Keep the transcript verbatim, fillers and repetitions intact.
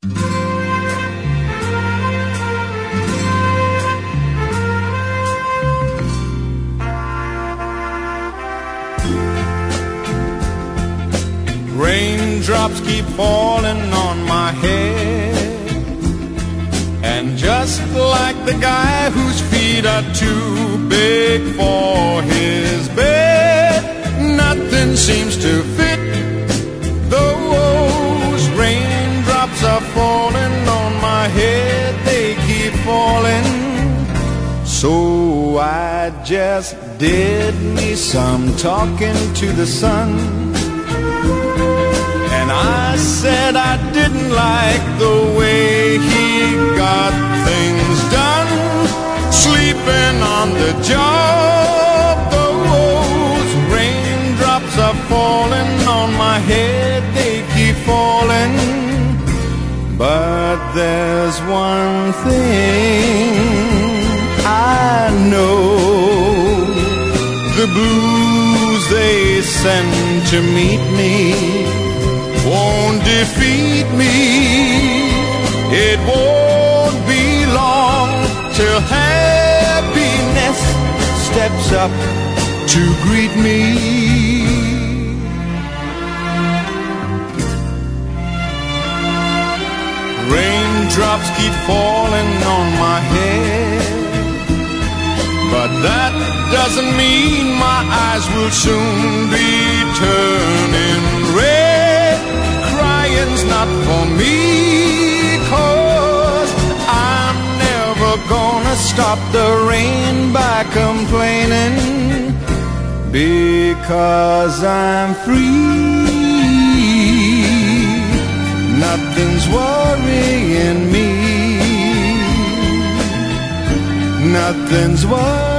Raindrops keep falling on my head, and just like the guy whose feet are too big for his bed, nothing seems to fit. Those raindrops are falling on my head, they keep falling. So I just did me some talking to the sun, and I said I didn't like the way he got things done, sleeping on the job. Those raindrops are falling on my head, they keep falling. But there's one thing I know, the blues they send to meet me won't defeat me. It won't be long till happiness steps up to greet me. Raindrops keep falling on my head, but that doesn't mean my eyes will soon be turning red. Crying's not for me, 'cause I'm never gonna stop the rain by complaining, because I'm free. Nothing's worrying me, nothing's worrying